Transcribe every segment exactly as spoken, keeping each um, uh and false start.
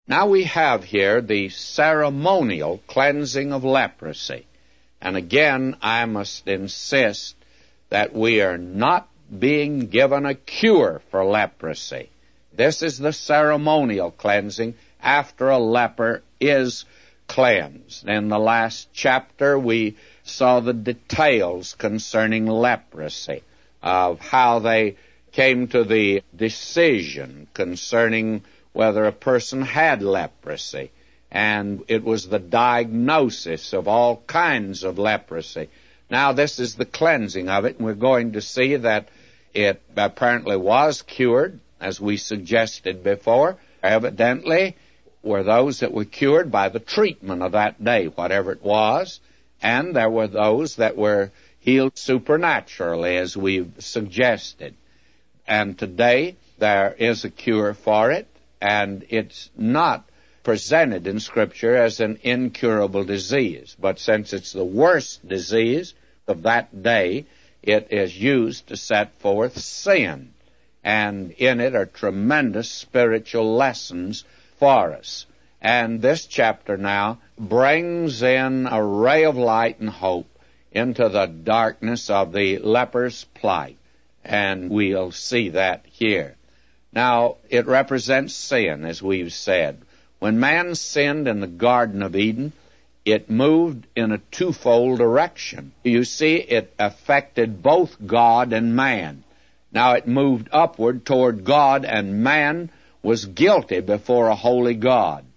Now we have here the ceremonial cleansing of leprosy. And again, I must insist that we are not being given a cure for leprosy. This is the ceremonial cleansing after a leper is cleansed. In the last chapter, we saw the details concerning leprosy, of how they came to the decision concerning whether a person had leprosy. And it was the diagnosis of all kinds of leprosy. Now, this is the cleansing of it, and we're going to see that it apparently was cured, as we suggested before. Evidently, were those that were cured by the treatment of that day, whatever it was, and there were those that were healed supernaturally, as we've suggested. And today, there is a cure for it, and it's not presented in Scripture as an incurable disease. But since it's the worst disease of that day, it is used to set forth sin. And in it are tremendous spiritual lessons for us. And this chapter now brings in a ray of light and hope into the darkness of the leper's plight. And we'll see that here. Now, it represents sin, as we've said. When man sinned in the Garden of Eden, it moved in a twofold direction. You see, it affected both God and man. Now, it moved upward toward God, and man was guilty before a holy God.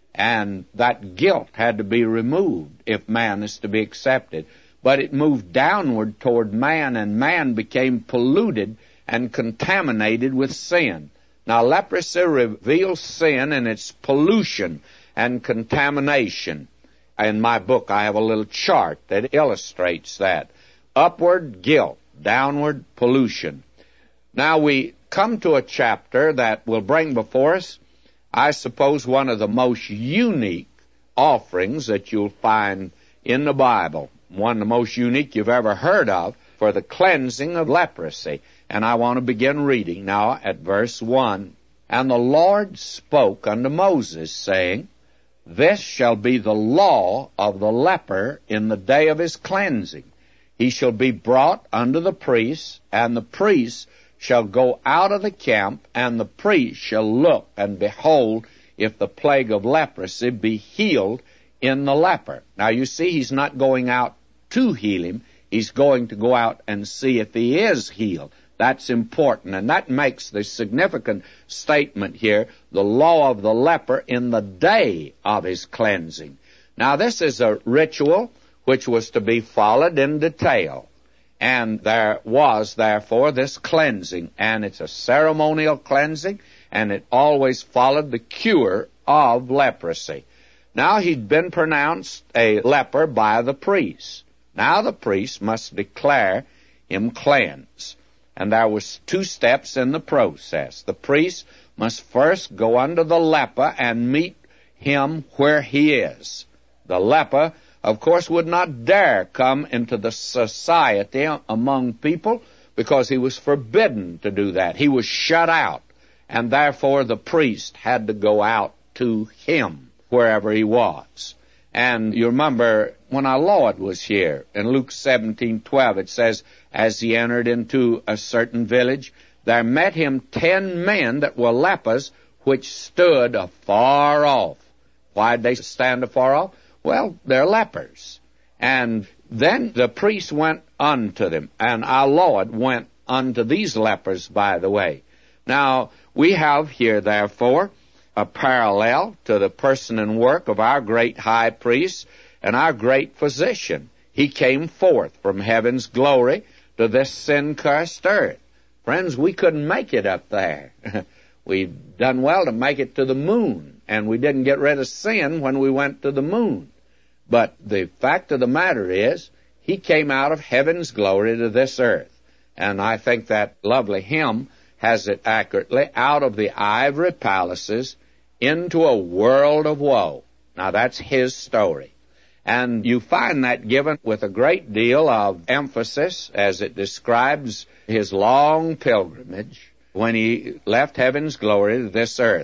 And that guilt had to be removed if man is to be accepted. But it moved downward toward man, and man became polluted and contaminated with sin. Now, leprosy reveals sin and its pollution and contamination. In my book, I have a little chart that illustrates that. Upward guilt, downward pollution. Now, we come to a chapter that will bring before us, I suppose, one of the most unique offerings that you'll find in the Bible. One of the most unique you've ever heard of for the cleansing of leprosy. And I want to begin reading now at verse one. And the Lord spoke unto Moses, saying, This shall be the law of the leper in the day of his cleansing. He shall be brought unto the priest, and the priest shall go out of the camp, and the priest shall look and behold if the plague of leprosy be healed in the leper. Now you see, he's not going out to heal him. He's going to go out and see if he is healed. That's important, and that makes the significant statement here, the law of the leper in the day of his cleansing. Now, this is a ritual which was to be followed in detail, and there was, therefore, this cleansing, and it's a ceremonial cleansing, and it always followed the cure of leprosy. Now, he'd been pronounced a leper by the priest. Now, the priest must declare him cleansed. And there was two steps in the process. The priest must first go unto the leper and meet him where he is. The leper, of course, would not dare come into the society among people because he was forbidden to do that. He was shut out, and therefore the priest had to go out to him wherever he was. And you remember when our Lord was here, in Luke seventeen twelve, it says, As he entered into a certain village, there met him ten men that were lepers, which stood afar off. Why did they stand afar off? Well, they're lepers. And then the priest went unto them, and our Lord went unto these lepers, by the way. Now, we have here, therefore, a parallel to the person and work of our great high priest and our great physician. He came forth from heaven's glory to this sin-cursed earth. Friends, we couldn't make it up there. We've done well to make it to the moon, and we didn't get rid of sin when we went to the moon. But the fact of the matter is, he came out of heaven's glory to this earth. And I think that lovely hymn has it accurately, out of the ivory palaces into a world of woe. Now, that's his story. And you find that given with a great deal of emphasis as it describes his long pilgrimage when he left heaven's glory to this earth.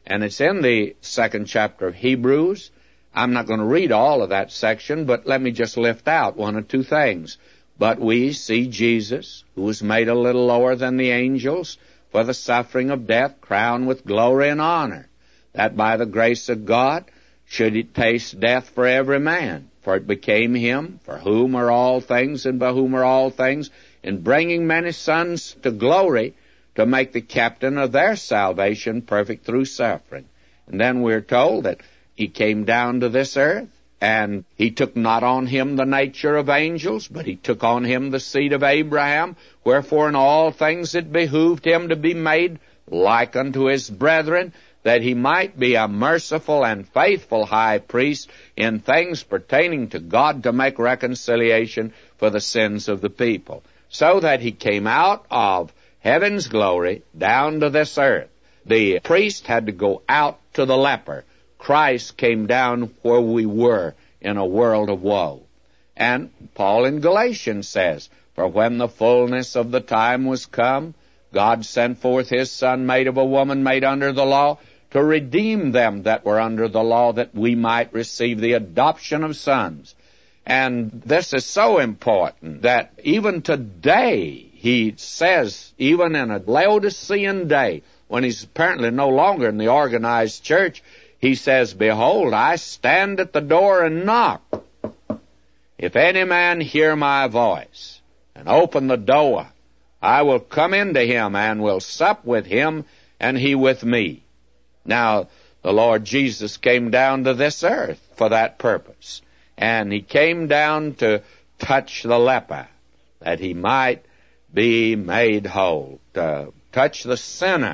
And it's in the second chapter of Hebrews. I'm not going to read all of that section, but let me just lift out one or two things. But we see Jesus, who was made a little lower than the angels, for the suffering of death, crowned with glory and honor, that by the grace of God should he taste death for every man. For it became him, for whom are all things, and by whom are all things, in bringing many sons to glory, to make the captain of their salvation perfect through suffering. And then we're told that he came down to this earth, and he took not on him the nature of angels, but he took on him the seed of Abraham. Wherefore in all things it behooved him to be made like unto his brethren, that he might be a merciful and faithful high priest in things pertaining to God, to make reconciliation for the sins of the people. So that he came out of heaven's glory down to this earth. The priest had to go out to the leper. Christ came down where we were, in a world of woe. And Paul in Galatians says, for when the fullness of the time was come, God sent forth his Son, made of a woman, made under the law, to redeem them that were under the law, that we might receive the adoption of sons. And this is so important that even today, he says, even in a Laodicean day, when he's apparently no longer in the organized church, he says, behold, I stand at the door and knock. If any man hear my voice and open the door, I will come into him and will sup with him and he with me. Now, the Lord Jesus came down to this earth for that purpose. And he came down to touch the leper, that he might be made whole, to touch the sinner.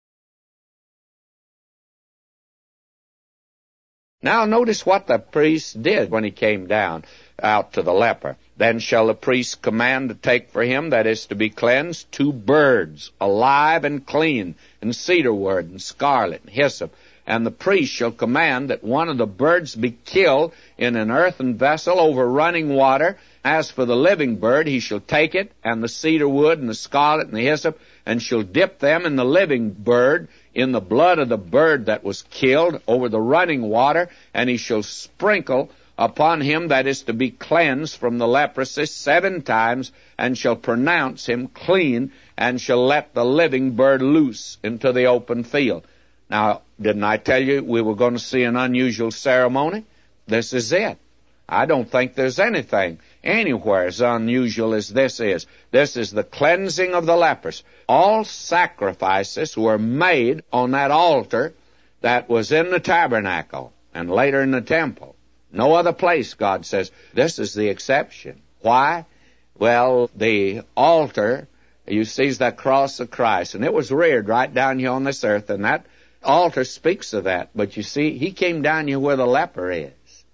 Now notice what the priest did when he came down out to the leper. Then shall the priest command to take for him that is to be cleansed two birds, alive and clean, and cedar wood, and scarlet, and hyssop. And the priest shall command that one of the birds be killed in an earthen vessel over running water. As for the living bird, he shall take it, and the cedar wood, and the scarlet, and the hyssop, and shall dip them in the living bird, in the blood of the bird that was killed, over the running water, and he shall sprinkle upon him that is to be cleansed from the leprosy seven times, and shall pronounce him clean, and shall let the living bird loose into the open field. Now, didn't I tell you we were going to see an unusual ceremony? This is it. I don't think there's anything anywhere as unusual as this is. This is the cleansing of the lepers. All sacrifices were made on that altar that was in the tabernacle and later in the temple. No other place, God says. This is the exception. Why? Well, the altar, you see, is that cross of Christ, and it was reared right down here on this earth, and that altar speaks of that. But you see, he came down here where the leper is.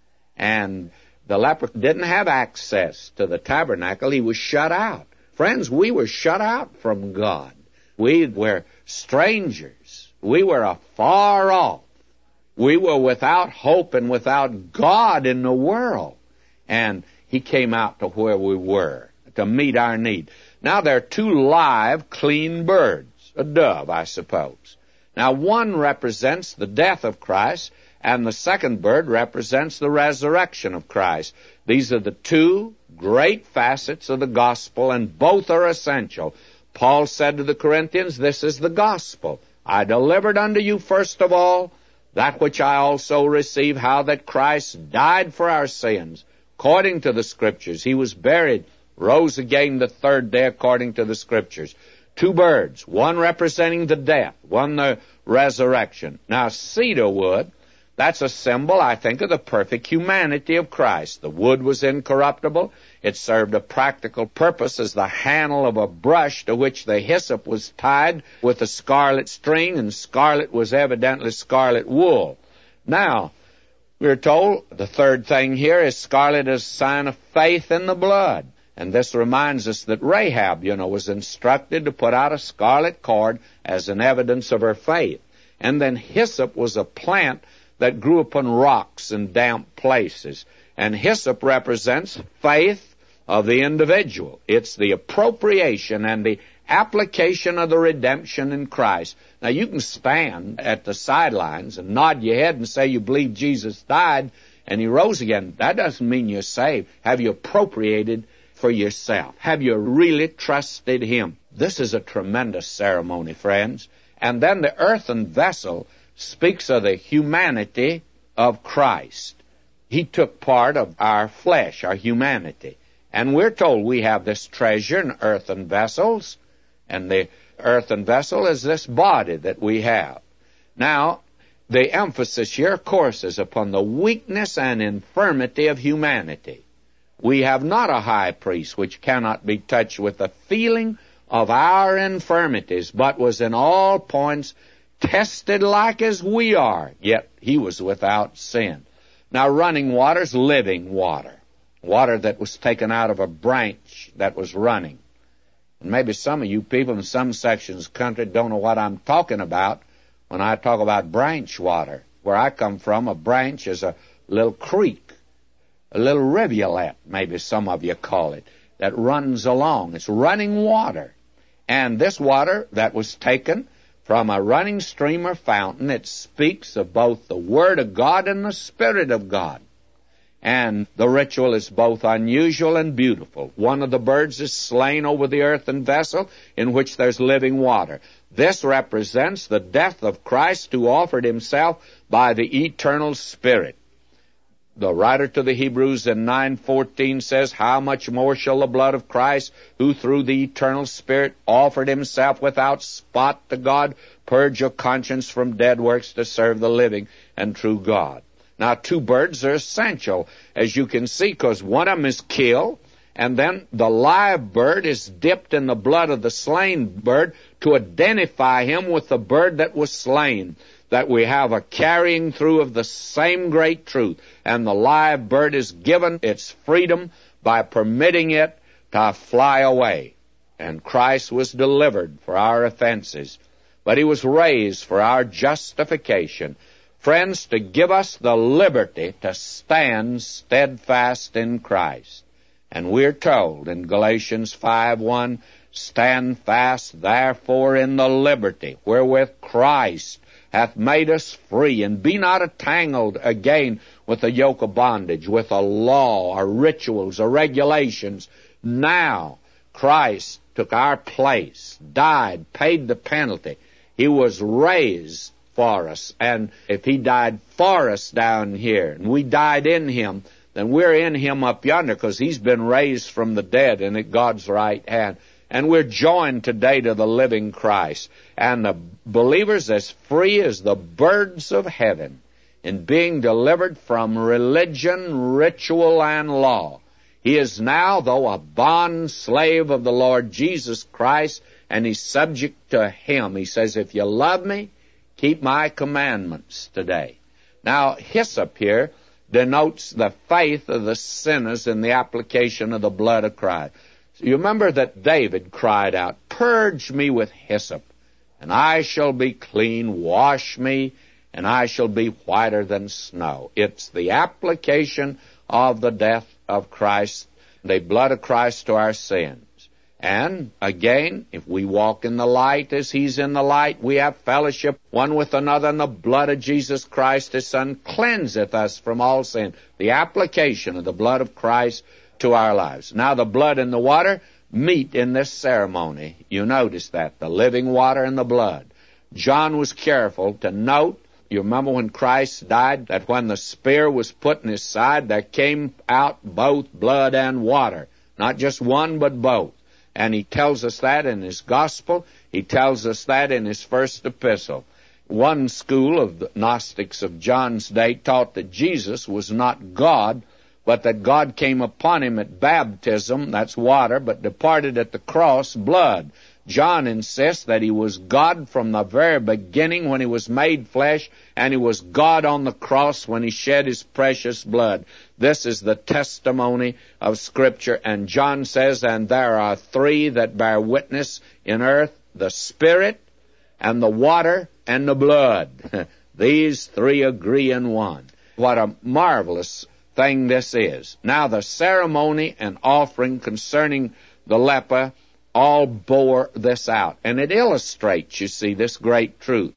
And the leper didn't have access to the tabernacle. He was shut out. Friends, we were shut out from God. We were strangers. We were afar off. We were without hope and without God in the world. And he came out to where we were to meet our need. Now, there are two live, clean birds. A dove, I suppose. Now, one represents the death of Christ, and the second bird represents the resurrection of Christ. These are the two great facets of the gospel, and both are essential. Paul said to the Corinthians, this is the gospel. I delivered unto you first of all that which I also received, how that Christ died for our sins, according to the Scriptures. He was buried, rose again the third day, according to the Scriptures. Two birds, one representing the death, one the resurrection. Now, cedar wood, that's a symbol, I think, of the perfect humanity of Christ. The wood was incorruptible. It served a practical purpose as the handle of a brush to which the hyssop was tied with a scarlet string, and scarlet was evidently scarlet wool. Now, we're told the third thing here is scarlet is a sign of faith in the blood. And this reminds us that Rahab, you know, was instructed to put out a scarlet cord as an evidence of her faith. And then hyssop was a plant that grew upon rocks and damp places. And hyssop represents faith of the individual. It's the appropriation and the application of the redemption in Christ. Now, you can stand at the sidelines and nod your head and say you believe Jesus died and he rose again. That doesn't mean you're saved. Have you appropriated for yourself? Have you really trusted him? This is a tremendous ceremony, friends. And then the earthen vessel speaks of the humanity of Christ. He took part of our flesh, our humanity. And we're told we have this treasure in earthen vessels, and the earthen vessel is this body that we have. Now, the emphasis here, of course, is upon the weakness and infirmity of humanity. We have not a high priest which cannot be touched with the feeling of our infirmities, but was in all points tested like as we are, yet he was without sin. Now, running water is living water, water that was taken out of a branch that was running. And maybe some of you people in some sections of the country don't know what I'm talking about when I talk about branch water. Where I come from, a branch is a little creek, a little rivulet, maybe some of you call it, that runs along. It's running water. And this water that was taken from a running stream or fountain, it speaks of both the Word of God and the Spirit of God. And the ritual is both unusual and beautiful. One of the birds is slain over the earthen vessel in which there's living water. This represents the death of Christ who offered himself by the eternal Spirit. The writer to the Hebrews in nine fourteen says, "How much more shall the blood of Christ, who through the eternal Spirit offered himself without spot to God, purge your conscience from dead works to serve the living and true God." Now, two birds are essential, as you can see, because one of them is killed, and then the live bird is dipped in the blood of the slain bird to identify him with the bird that was slain, that we have a carrying through of the same great truth. And the live bird is given its freedom by permitting it to fly away. And Christ was delivered for our offenses, but he was raised for our justification. Friends, to give us the liberty to stand steadfast in Christ. And we're told in Galatians five one, "Stand fast therefore in the liberty wherewith Christ hath made us free, and be not entangled again with the yoke of bondage, with a law or rituals or regulations." Now Christ took our place, died, paid the penalty. He was raised for us. And if he died for us down here, and we died in him, then we're in him up yonder, because he's been raised from the dead and at God's right hand. And we're joined today to the living Christ. And the believers as free as the birds of heaven in being delivered from religion, ritual, and law. He is now, though, a bond slave of the Lord Jesus Christ, and he's subject to him. He says, "If you love me, keep my commandments today." Now, hyssop here denotes the faith of the sinners in the application of the blood of Christ. You remember that David cried out, "Purge me with hyssop, and I shall be clean. Wash me, and I shall be whiter than snow." It's the application of the death of Christ, the blood of Christ to our sins. And, again, if we walk in the light as he's in the light, we have fellowship one with another, and the blood of Jesus Christ, his Son, cleanseth us from all sin. The application of the blood of Christ to our lives. Now, the blood and the water meet in this ceremony. You notice that, the living water and the blood. John was careful to note, you remember when Christ died, that when the spear was put in his side, there came out both blood and water. Not just one, but both. And he tells us that in his gospel. He tells us that in his first epistle. One school of the Gnostics of John's day taught that Jesus was not God, but that God came upon him at baptism, that's water, but departed at the cross, blood. John insists that he was God from the very beginning when he was made flesh, and he was God on the cross when he shed his precious blood. This is the testimony of Scripture. And John says, "And there are three that bear witness in earth, the Spirit, and the water, and the blood." These three agree in one. What a marvelous thing this is. Now, the ceremony and offering concerning the leper all bore this out. And it illustrates, you see, this great truth.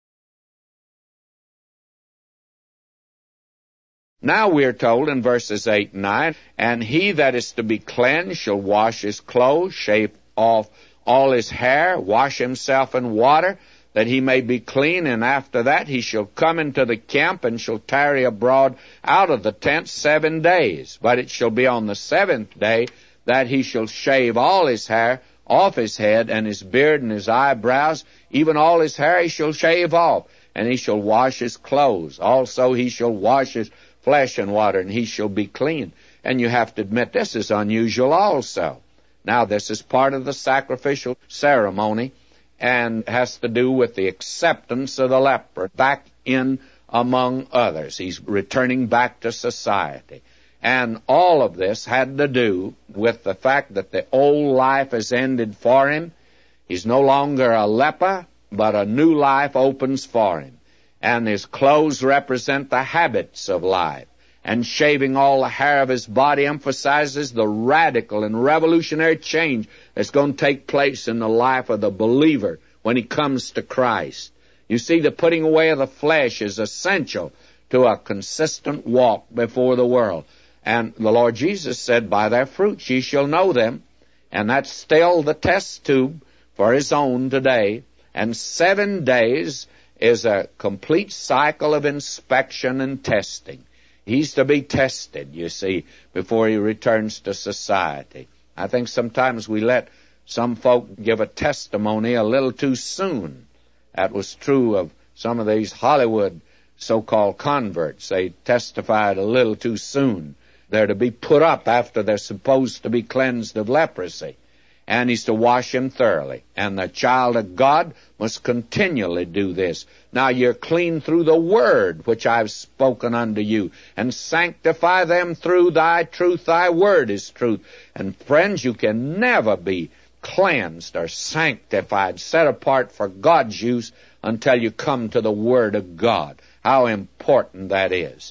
Now we are told in verses eight and nine, and he that is to be cleansed shall wash his clothes, shave off all his hair, wash himself in water, that he may be clean, and after that he shall come into the camp, and shall tarry abroad out of the tent seven days. But it shall be on the seventh day that he shall shave all his hair off his head, and his beard and his eyebrows, even all his hair he shall shave off, and he shall wash his clothes. Also he shall wash his flesh in water, and he shall be clean. And you have to admit this is unusual also. Now, this is part of the sacrificial ceremony and has to do with the acceptance of the leper back in among others. He's returning back to society. And all of this had to do with the fact that the old life has ended for him. He's no longer a leper, but a new life opens for him. And his clothes represent the habits of life. And shaving all the hair of his body emphasizes the radical and revolutionary change that's going to take place in the life of the believer when he comes to Christ. You see, the putting away of the flesh is essential to a consistent walk before the world. And the Lord Jesus said, by their fruits ye shall know them. And that's still the test tube for his own today. And seven days is a complete cycle of inspection and testing. He's to be tested, you see, before he returns to society. I think sometimes we let some folk give a testimony a little too soon. That was true of some of these Hollywood so-called converts. They testified a little too soon. They're to be put up after they're supposed to be cleansed of leprosy. And he's to wash him thoroughly. And the child of God must continually do this. Now you're clean through the word which I've spoken unto you, and sanctify them through thy truth. Thy word is truth. And friends, you can never be cleansed or sanctified, set apart for God's use, until you come to the word of God. How important that is.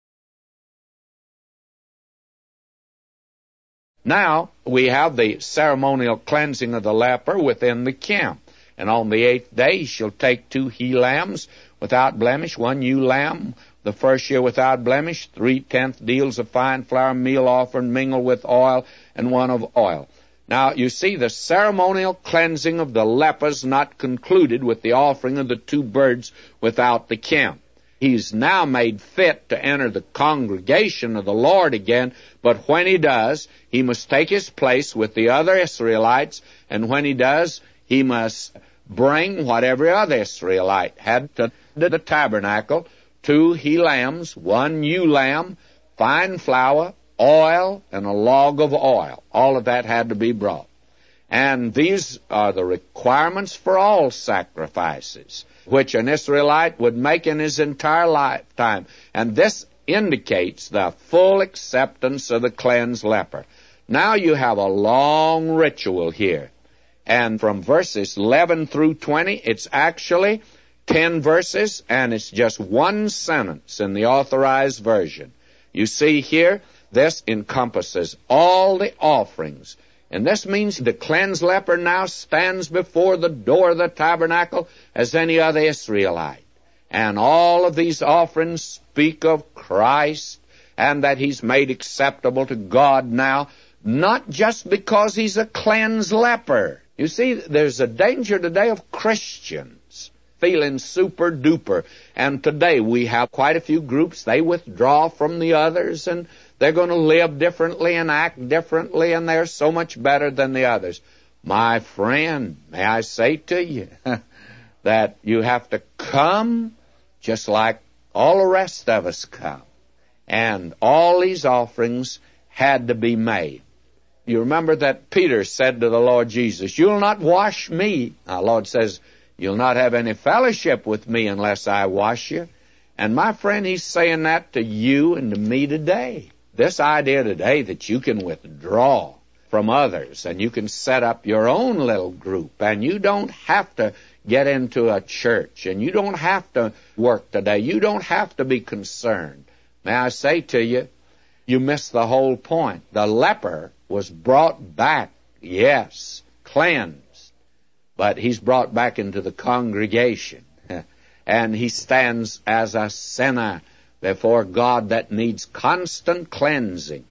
Now, we have the ceremonial cleansing of the leper within the camp. And on the eighth day he shall take two he-lambs without blemish, one ewe lamb, the first year without blemish, three-tenth deals of fine flour meal offered mingled with oil, and one of oil. Now, you see, the ceremonial cleansing of the lepers not concluded with the offering of the two birds without the camp. He's now made fit to enter the congregation of the Lord again, but when he does, he must take his place with the other Israelites, and when he does, he must bring what every other Israelite had to the tabernacle, two he-lambs, one ewe lamb, fine flour, oil, and a log of oil. All of that had to be brought. And these are the requirements for all sacrifices, which an Israelite would make in his entire lifetime. And this indicates the full acceptance of the cleansed leper. Now you have a long ritual here. And from verses eleven through twenty, it's actually ten verses, and it's just one sentence in the Authorized Version. You see here, this encompasses all the offerings. And this means the cleansed leper now stands before the door of the tabernacle as any other Israelite. And all of these offerings speak of Christ, and that he's made acceptable to God now, not just because he's a cleansed leper. You see, there's a danger today of Christians feeling super duper. And today we have quite a few groups. They withdraw from the others, and they're going to live differently and act differently, and they're so much better than the others. My friend, may I say to you that you have to come just like all the rest of us come. And all these offerings had to be made. You remember that Peter said to the Lord Jesus, "You'll not wash me." Our Lord says, "You'll not have any fellowship with me unless I wash you." And my friend, he's saying that to you and to me today. This idea today that you can withdraw from others and you can set up your own little group, and you don't have to get into a church, and you don't have to work today. You don't have to be concerned. May I say to you, you missed the whole point. The leper was brought back, yes, cleansed, but he's brought back into the congregation, and he stands as a sinner before God that needs constant cleansing.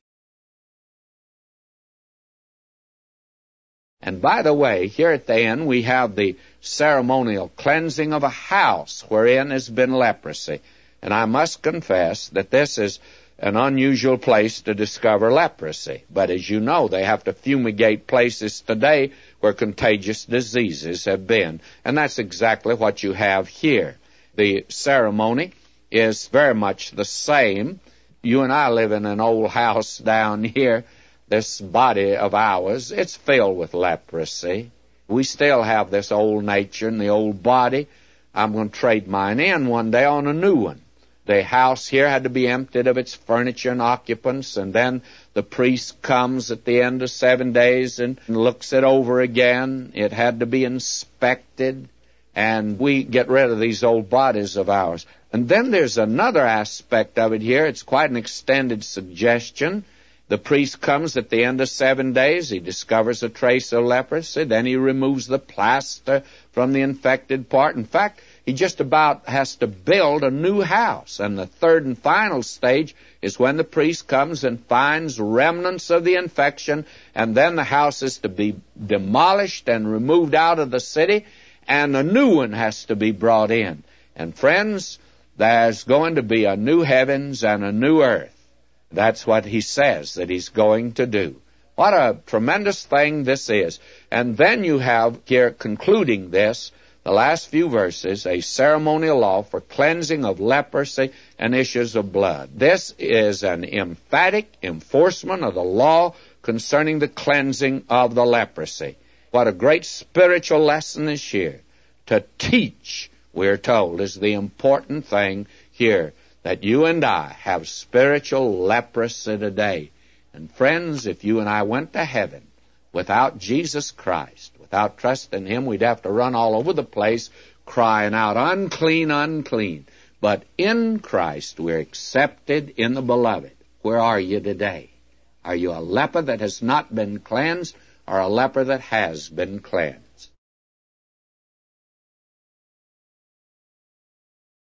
And by the way, here at the end we have the ceremonial cleansing of a house wherein has been leprosy. And I must confess that this is an unusual place to discover leprosy. But as you know, they have to fumigate places today where contagious diseases have been. And that's exactly what you have here. The ceremony is very much the same. You and I live in an old house down here. This body of ours, it's filled with leprosy. We still have this old nature and the old body. I'm going to trade mine in one day on a new one. The house here had to be emptied of its furniture and occupants, and then the priest comes at the end of seven days and looks it over again. It had to be inspected, and we get rid of these old bodies of ours. And then there's another aspect of it here. It's quite an extended suggestion. The priest comes at the end of seven days. He discovers a trace of leprosy. Then he removes the plaster from the infected part. In fact, he just about has to build a new house. And the third and final stage is when the priest comes and finds remnants of the infection, and then the house is to be demolished and removed out of the city, and a new one has to be brought in. And friends, there's going to be a new heavens and a new earth. That's what he says that he's going to do. What a tremendous thing this is. And then you have here, concluding this, the last few verses, a ceremonial law for cleansing of leprosy and issues of blood. This is an emphatic enforcement of the law concerning the cleansing of the leprosy. What a great spiritual lesson is here. To teach, we're told, is the important thing here. That you and I have spiritual leprosy today. And friends, if you and I went to heaven without Jesus Christ, without trust in Him, we'd have to run all over the place crying out, unclean, unclean. But in Christ, we're accepted in the Beloved. Where are you today? Are you a leper that has not been cleansed, or a leper that has been cleansed?